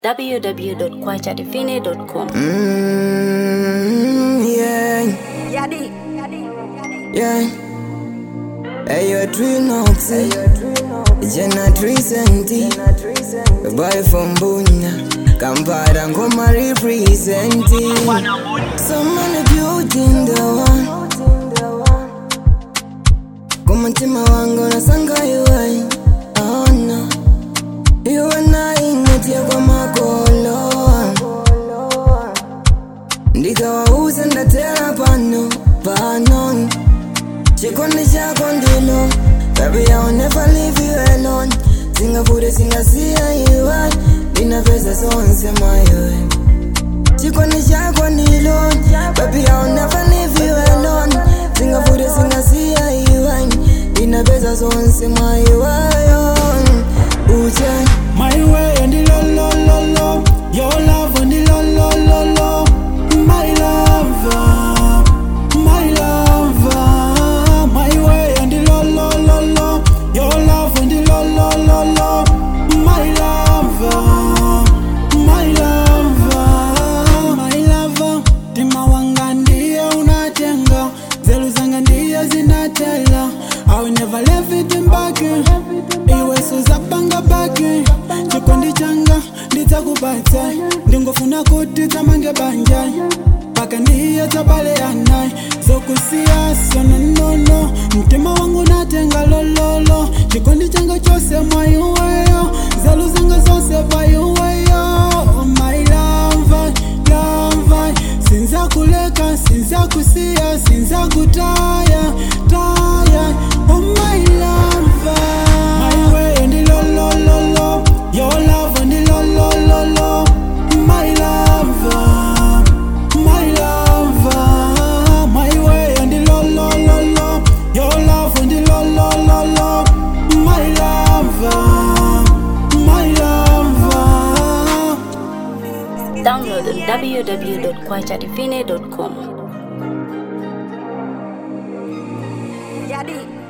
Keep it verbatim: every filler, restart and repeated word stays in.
w w w dot kwacha define dot com. Mm, yeah, Yadi. yeah. Hey, you're true Noxy. Jenna Trisenti. Boy from Bunya. Kampara Ngoma representing. Some man of beauty in the one. Kumatima wangu na sanga yuwai. Oh no. You and I ingetia kwa makolo. Ndika wa uza ndatera pano. Pano. Chikondi chako ndilo. Baby, I'll never leave you alone. Singapore singasia iwa. Nina pesa sonse mayo. Chikondi chako ndilo. Baby, I'll never leave you alone. Singapore singasia iwa. Nina pesa sonse mayo. Uche my way and the lo lo lo lo. Your love and the lo lo lo lo. My lover, my lover. My way and the lo lo lo lo. Your love and the lo lo lo lo. My lover, my lover, my lover. Tima wanga ndiye unatenga, zelu zanga ndiye zinatela. I will never leave it in back. Iwe suzapanga baki. Chikondi changa nditakubata. Ndingofuna kuti tamange banja. Paka ndiye tabale anai. Zokusiasa no no no. Mtima wangu natenga lololo. Chikondi changa chose mwayuweyo. Zelu zanga zose bayuweyo. Oh my love, love. Sinza kuleka, sinza kusia, sinza kutaya, taya. Oh my love, my way and the lo lo lo lo. Your love and the lo lo lo lo. My love, my love, my way and the lo lo lo lo. Your love and the lo lo lo lo. My love, my love. Download on w w w dot kwacha define dot com. Yadi.